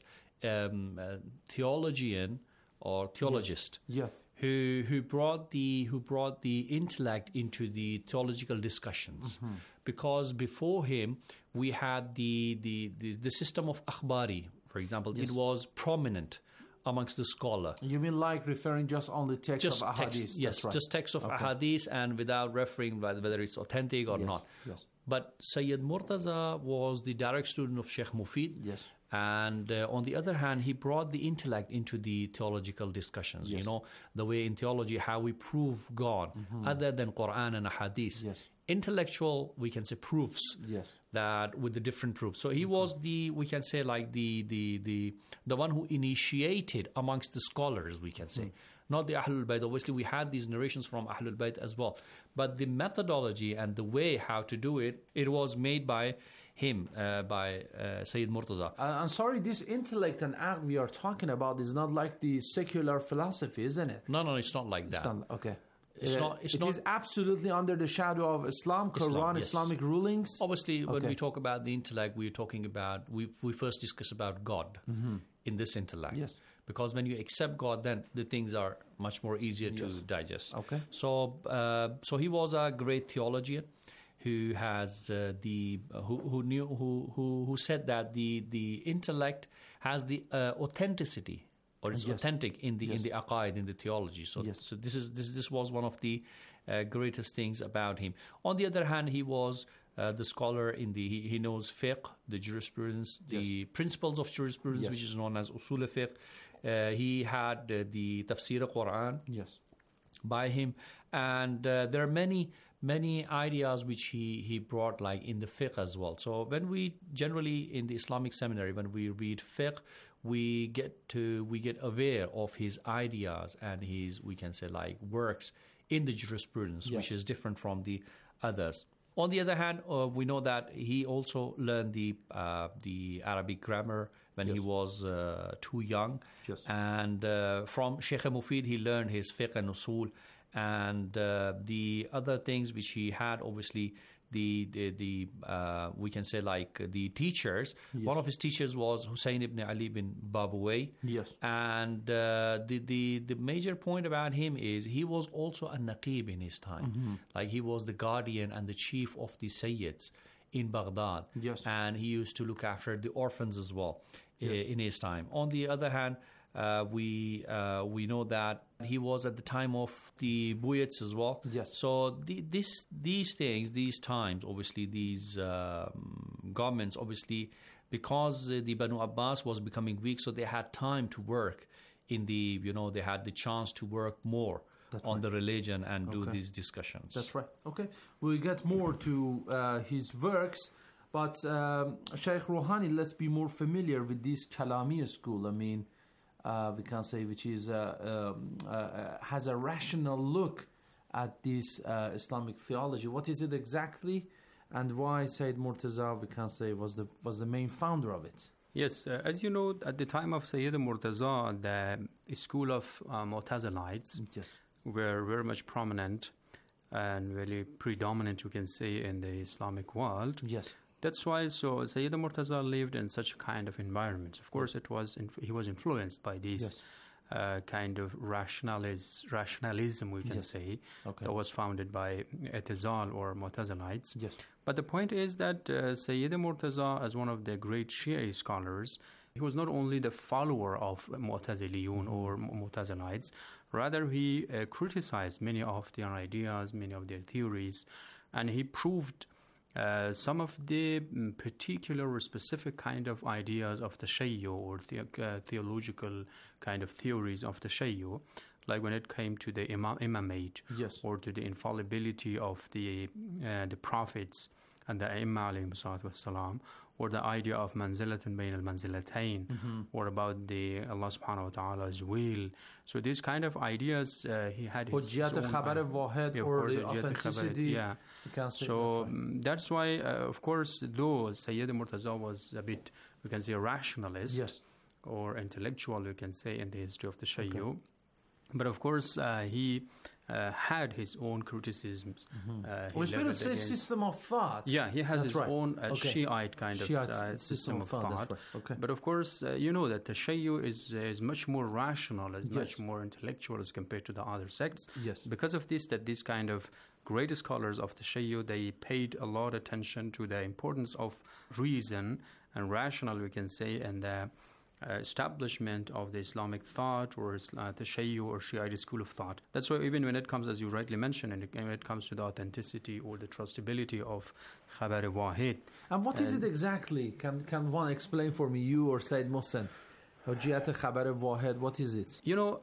theologian or theologist who brought the intellect into the theological discussions. Because before him we had the system of akhbari, for example. It was prominent amongst the scholar. You mean like referring just on the text of ahadith? Yes, right. Just text of ahadith and without referring whether it's authentic or not. Yes. But Sayyid Murtaza was the direct student of Sheikh Mufid. Yes. And on the other hand, he brought the intellect into the theological discussions. Yes. You know, the way in theology, how we prove God, other than Quran and Hadith. Yes. Intellectual, we can say, proofs. Yes. That with the different proofs. So he was we can say, like the one who initiated amongst the scholars, we can say. Not the Ahlul Bayt. Obviously, we had these narrations from Ahlul Bayt as well. But the methodology and the way how to do it, it was made by him, by Sayyid Murtaza. I'm sorry, this intellect and aql we are talking about is not like the secular philosophy, isn't it? No, it's not like that. It's not, okay. It is absolutely under the shadow of Islam, Quran, yes. Islamic rulings. Obviously, when we talk about the intellect, we're talking about, we first discuss about God in this intellect. Yes. Because when you accept God, then the things are much more easier to digest. Okay. So he was a great theologian who has who said that the intellect has the authenticity, or it's authentic in the aqaid, in the theology. So this was one of the greatest things about him. On the other hand, he was the scholar in he knows fiqh, the jurisprudence, the principles of jurisprudence, which is known as usul fiqh. He had the tafsir al-Quran by him, and there are many ideas which he brought, like in the fiqh as well. So when we generally in the Islamic seminary, when we read fiqh, we get aware of his ideas and his, we can say, like works in the jurisprudence, which is different from the others. On the other hand, we know that he also learned the Arabic grammar when he was too young. And from Sheikh Mufid, he learned his fiqh and usul. And the other things which he had, obviously, we can say, like the teachers. One of his teachers was Hussein ibn Ali bin Babawayh. And the major point about him is he was also a naqib in his time. Like he was the guardian and the chief of the Sayyids in Baghdad. And he used to look after the orphans as well in his time. On the other hand, We know that he was at the time of the Buyids as well. Yes. So these things, these times, obviously these governments, obviously, because the Banu Abbas was becoming weak, so they had time to work in the, they had the chance to work more on the religion and do these discussions. That's right. Okay. We'll get more to his works. But Sheikh Rouhani, let's be more familiar with this Kalami school. I mean, we can say which is has a rational look at this Islamic theology. What is it exactly, and why Sayyid Murtaza, we can say, was the main founder of it? Yes, as you know, at the time of Sayyid Murtaza, the school of Mu'tazilites were very much prominent and really predominant, you can say, in the Islamic world. Yes. That's why Sayyid Murtaza lived in such a kind of environment. Of course, he was influenced by this kind of rationalism, we can say, that was founded by I'tizal or Mu'tazilites. Yes. But the point is that Sayyid Murtaza, as one of the great Shia scholars, he was not only the follower of Mu'taziliyun or Mu'tazilites, rather he criticized many of their ideas, many of their theories, and he proved some of the particular or specific kind of ideas of the Shayyu or theological kind of theories of the Shayyu, like when it came to the imamate or to the infallibility of the prophets and the Imam alayhi salatu wassalam, or the idea of manzilatan bayn al-manzilatayn, or about the Allah subhanahu wa ta'ala's will. So these kind of ideas, he had his own khabar wahid, or the authenticity. So that's why, of course, though Sayyid Murtaza was a bit, we can say, a rationalist or intellectual, we can say, in the history of the Shayyu, but of course he had his own criticisms. It's been a system of thought. Yeah, he has his own Shiite kind of system of thought. Right. But of course, you know that the Shayyu is much more rational, is much more intellectual as compared to the other sects. Yes. Because of this, that these kind of great scholars of the Shayyu, they paid a lot of attention to the importance of reason and rational, we can say, and the establishment of the Islamic thought or the Shayyu or Shiite school of thought. That's why even when it comes, as you rightly mentioned, and when it comes to the authenticity or the trustability of Khabar Wahid. And what is it exactly? Can one explain for me, you or Sayyid Mohsen? Hujjat Khabar Wahid, what is it? You know,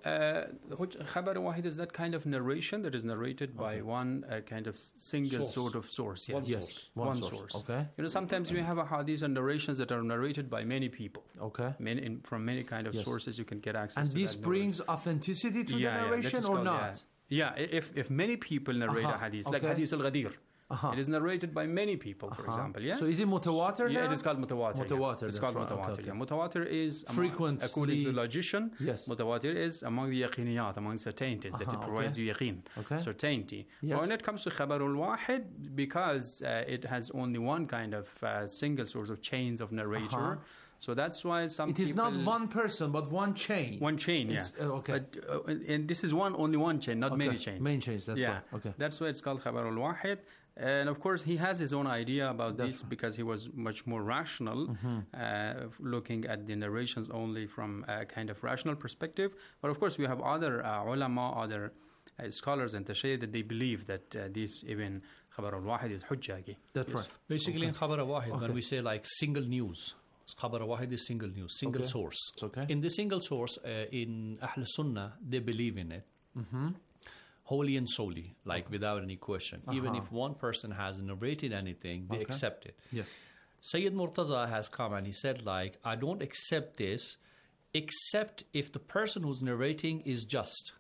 Khabar Wahid is that kind of narration that is narrated by one kind of single sort of source. One source. Okay. You know, sometimes we have hadiths and narrations that are narrated by many people. Okay. From many kind of sources you can get access to. And this brings authenticity to the narration or not? Yeah, if many people narrate a hadith, like Hadith al-Ghadir. It is narrated by many people, for example. Yeah. So is it mutawatir? Yeah, it is called mutawatir. Mutawatir. It's called mutawatir. Yeah. Mutawatir is frequent, according to the logician. Yes. Mutawatir is among the yaqiniyat, among certainties that it provides you yaqeen, certainty. Yes. But when it comes to Khabarul Wahid, because it has only one kind of single source of chains of narrator. So that's why it is not one person, but one chain. One chain, yeah. Okay. But, and this is only one chain, not many chains. Main chains, that's right. Okay. That's why it's called Khabarul Wahid. And of course, he has his own idea about this because he was much more rational, looking at the narrations only from a kind of rational perspective. But of course, we have other ulama, other scholars in Tashayy that they believe that this even Khabar al-Wahid is hujjah. That's right. Basically, in Khabar al-Wahid, when we say like single news, Khabar al-Wahid is single news, single source. Okay. In the single source, in Ahl Sunnah, they believe in it. Wholly and solely, like without any question. Even if one person has narrated anything, they accept it. Yes. Sayyid Murtaza has come and he said, like, I don't accept this except if the person who's narrating is just.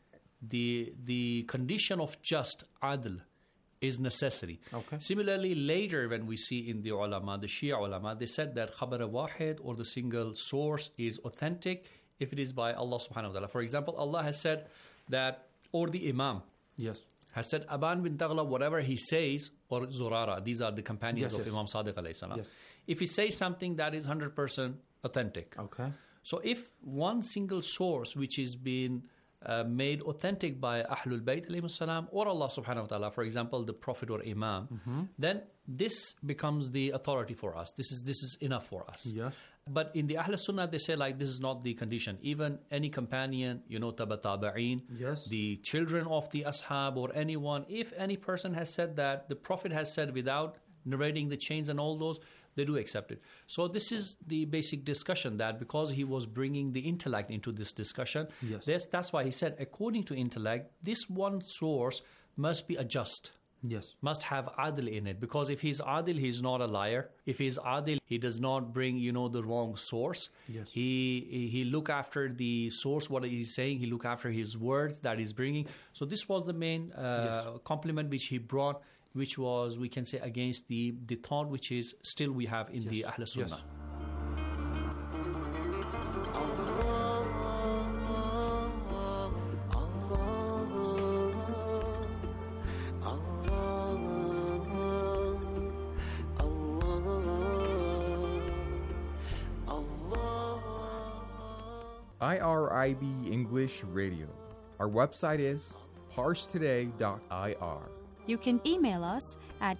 The condition of just, adl, is necessary. Okay. Similarly, later when we see in the ulama, the Shia ulama, they said that Khabar Wahid or the single source is authentic if it is by Allah subhanahu wa ta'ala. For example, Allah has said that, or the Imam has said, Aban bin Taghlab, whatever he says, or Zurara, these are the companions of Imam Sadiq alayhi salam. If he says something that is 100% authentic. Okay. So if one single source which is being made authentic by Ahlul Bayt alayhi salam or Allah subhanahu wa ta'ala, for example, the Prophet or Imam, then this becomes the authority for us. This is enough for us. Yes. But in the Ahl Sunnah, they say like this is not the condition. Even any companion, tabi'in, yes, the children of the Ashab or anyone, if any person has said that the Prophet has said without narrating the chains and all those, they do accept it. So this is the basic discussion, that because he was bringing the intellect into this discussion, yes, that's why he said, according to intellect, this one source must be a just. Yes. Must have adil in it. Because if he's adil, he's not a liar. If he's adil, he does not bring, the wrong source. Yes. He look after the source, what he's saying. He look after his words that he's bringing. So this was the main compliment which he brought, which was, we can say, against the thought which is still we have in the Ahl Sunnah. Yes. IRIB English Radio. Our website is parstoday.ir. You can email us at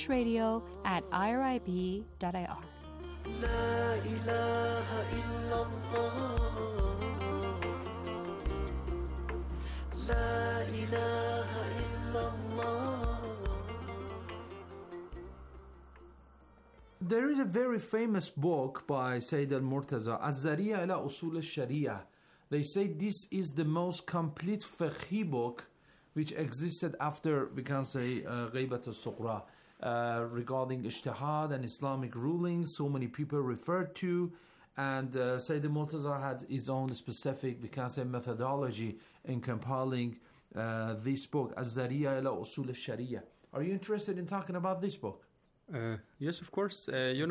englishradio@irib.ir. La ilaha illallah. La ilaha illallah. There is a very famous book by Sayyid al-Murtaza, Az-Zariya ila Usul al-Sharia. They say this is the most complete fiqhi book which existed after, we can say, Ghaybat al-Sughra, regarding ijtihad and Islamic rulings. So many people referred to, and Sayyid al-Murtaza had his own specific, we can say, methodology in compiling this book, Az-Zariya ila Usul al-Sharia. Are you interested in talking about this book? Yes, of course.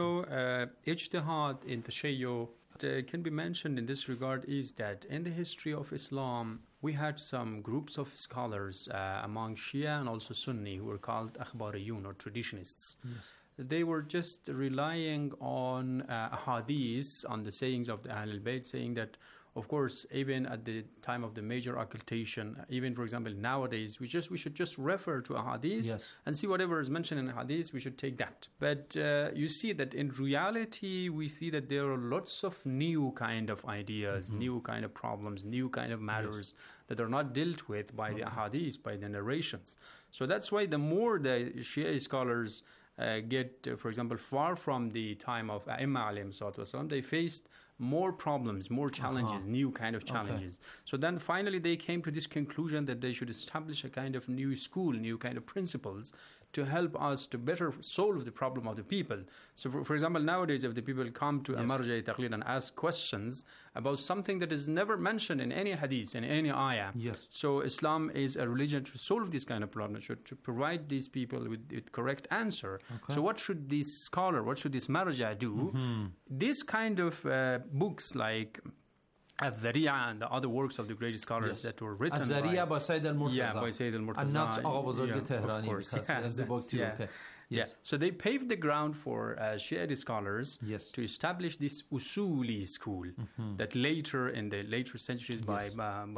Ijtihad in Tashayyu can be mentioned in this regard is that in the history of Islam, we had some groups of scholars among Shia and also Sunni who were called Akhbariyun or traditionists. Yes. They were just relying on hadith, on the sayings of the Ahlul Bayt, saying that, of course, even at the time of the major occultation, even, for example, nowadays, we should just refer to a hadith and see whatever is mentioned in a hadith, we should take that. But you see that in reality, we see that there are lots of new kind of ideas, new kind of problems, new kind of matters that are not dealt with by the hadith, by the narrations. So that's why the more the Shia scholars get, for example, far from the time of A'imma alayhim salatu wasalam, they faced more problems, more challenges, new kind of challenges. Okay. So then finally they came to this conclusion that they should establish a kind of new school, new kind of principles to help us to better solve the problem of the people. So for example, nowadays if the people come to a marja taqlid and ask questions about something that is never mentioned in any hadith, in any ayah. So Islam is a religion to solve this kind of problem, to provide these people with correct answer. Okay. So what should this scholar, what should this marja do? This kind of books like Al-Dhari'a and the other works of the great scholars that were written Al-Dhari'a by Sayyid al-Murtaza. Yeah, by Sayyid al-Murtaza. And not Agha Buzurg Tehrani, of course. That's the book too. Okay. Yes. So they paved the ground for Shia scholars to establish this Usuli school that later, in the later centuries, by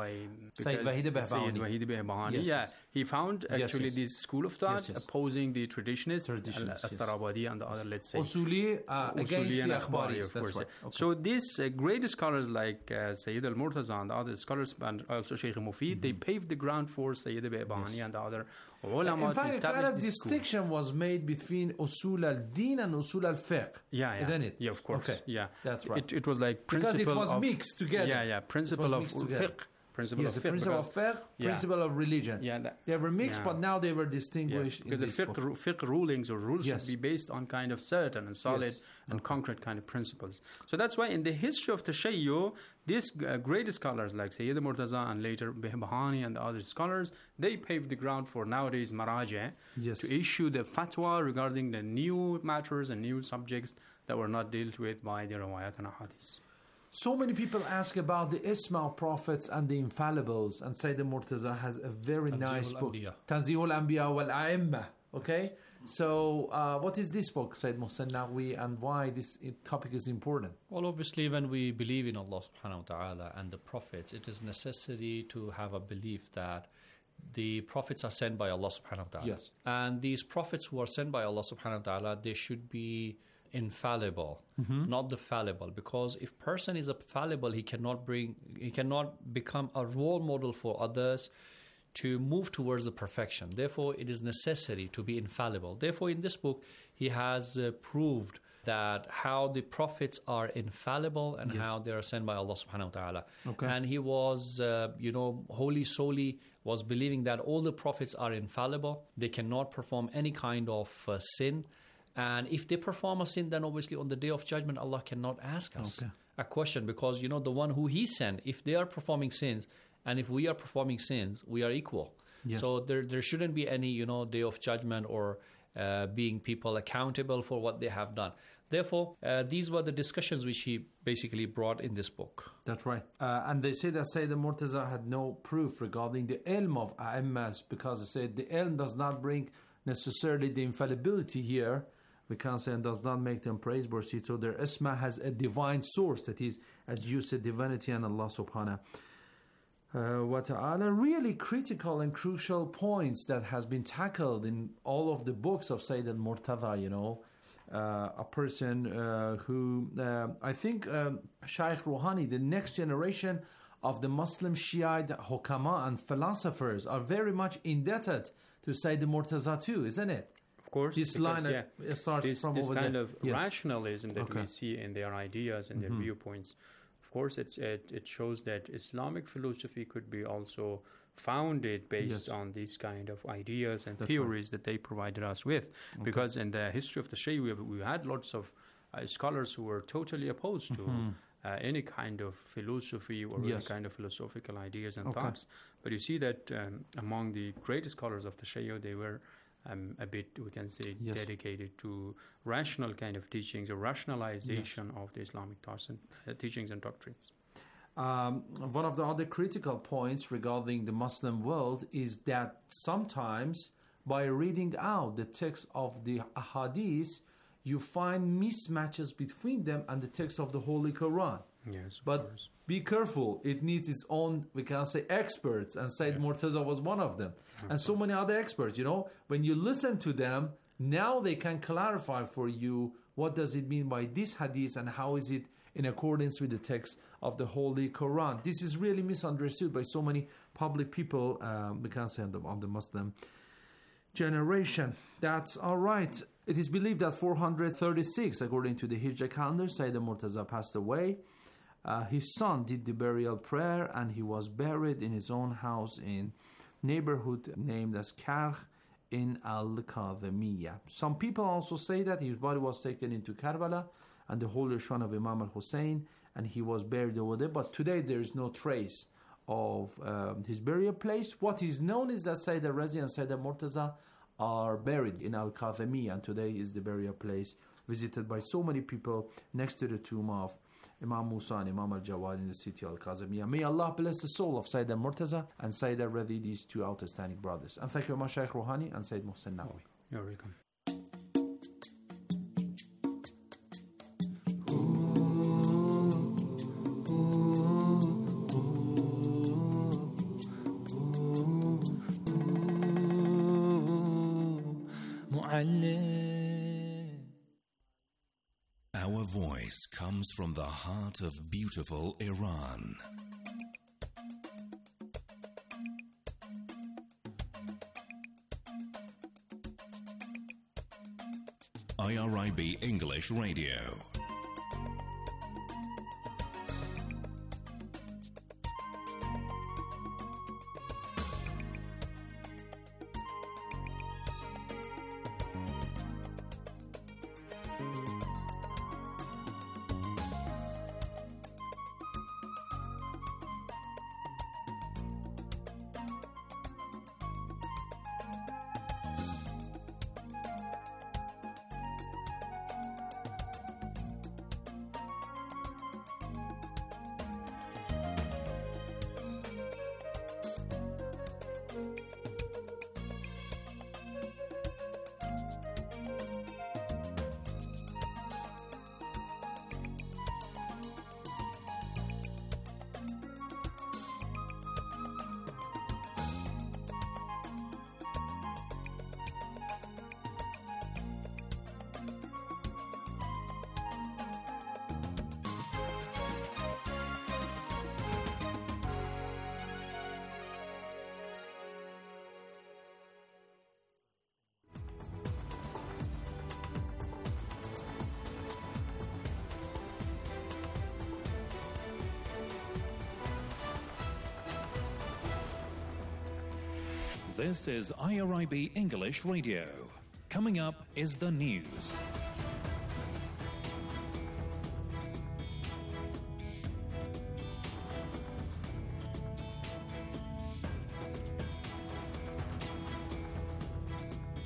Sayyid Wahid Behbahani, he found actually this school of thought opposing the traditionists, As-Sarabadi and the other, let's say. Usuli against the Akhbari, of course. Right. Okay. So these great scholars like Sayyid al-Murtaza and the other scholars, and also Shaykh Mufid, they paved the ground for Sayyid Behbahani and the other ulama. In fact, a kind of distinction was made between Usul al-Din and Usul al-Fiqh, isn't it? Yeah, of course. Okay. Yeah, that's right. It was like principle because it was mixed together. Yeah, principle of fiqh. Principle of fiqh. Principle of fiqh, principle of religion. They were mixed, but now they were distinguished. Because the fiqh rulings or rules should be based on kind of certain and solid and concrete kind of principles. So that's why in the history of Tashayyu, these great scholars like Sayyid Murtaza and later Behbahani and the other scholars, they paved the ground for nowadays Maraja to issue the fatwa regarding the new matters and new subjects that were not dealt with by the Rawayat and Ahadith. So many people ask about the Isma prophets and the infallibles, and Sayyid Murtaza has a very nice book, Tanzih al-Anbiya wal-A'imma. Okay, so what is this book, Sayyid Mohsen Naqvi, and why this topic is important? Well, obviously, when we believe in Allah subhanahu wa ta'ala and the prophets, it is necessary to have a belief that the prophets are sent by Allah subhanahu wa ta'ala. Yes. And these prophets who are sent by Allah subhanahu wa ta'ala, they should be infallible, not the fallible. Because if person is a fallible, he cannot become a role model for others to move towards the perfection. Therefore, it is necessary to be infallible. Therefore, in this book, he has proved that how the prophets are infallible and how they are sent by Allah subhanahu wa ta'ala. Okay. And he was, wholly solely was believing that all the prophets are infallible. They cannot perform any kind of sin. And if they perform a sin, then obviously on the day of judgment, Allah cannot ask us a question, because, the one who he sent, if they are performing sins, and if we are performing sins, we are equal. Yes. So there shouldn't be any, day of judgment or being people accountable for what they have done. Therefore, these were the discussions which he basically brought in this book. That's right. And they say that Sayyid Murtaza had no proof regarding the ilm of A'immas, because they said the ilm does not bring necessarily the infallibility here. We can't say, and does not make them praiseworthy. So their isma has a divine source, that is, as you said, divinity and Allah subhanahu wa ta'ala. Really critical and crucial points that has been tackled in all of the books of Sayyid al-Murtaza, a person who, I think Shaykh Rouhani, the next generation of the Muslim Shiite hukama and philosophers are very much indebted to Sayyid al-Murtaza too, isn't it? Of course, this line starts from this over kind there. of rationalism that we see in their ideas and their viewpoints. Of course, it shows that Islamic philosophy could be also founded based on these kind of ideas and theories that they provided us with. Because in the history of the Shia, we had lots of scholars who were totally opposed to any kind of philosophy or any kind of philosophical ideas and thoughts. But you see that among the greatest scholars of the Shia, they were a bit, we can say, dedicated to rational kind of teachings or rationalization of the Islamic thoughts and teachings and doctrines. One of the other critical points regarding the Muslim world is that sometimes by reading out the text of the ahadith, you find mismatches between them and the text of the Holy Quran. Yes, but be careful. It needs its own, we can say, experts, and Sayyid Murtaza was one of them. And so many other experts, when you listen to them, now they can clarify for you what does it mean by this hadith and how is it in accordance with the text of the Holy Quran. This is really misunderstood by so many public people, we can say, on the Muslim generation. That's all right. It is believed that 436, according to the Hijra calendar, Sayyid Murtaza passed away. His son did the burial prayer and he was buried in his own house in neighborhood named as Karkh in Al-Kadhimiyya. Some people also say that his body was taken into Karbala and the holy shrine of Imam al-Hussein, and he was buried over there. But today there is no trace of his burial place. What is known is that Sayyid al-Razi and Sayyid al-Murtaza are buried in Al-Kadhimiyya, and today is the burial place visited by so many people next to the tomb of Imam Musa and Imam al-Jawad in the city of Al-Kadhimiyya. May Allah bless the soul of Sayyid al-Murtaza and Sayyid al-Razi, these two outstanding brothers. And thank you very much, Shaykh Rouhani and Sayyid Mohsen Naqvi. You're welcome. Our voice comes from the heart of beautiful Iran. IRIB English Radio. This is IRIB English Radio. Coming up is the news.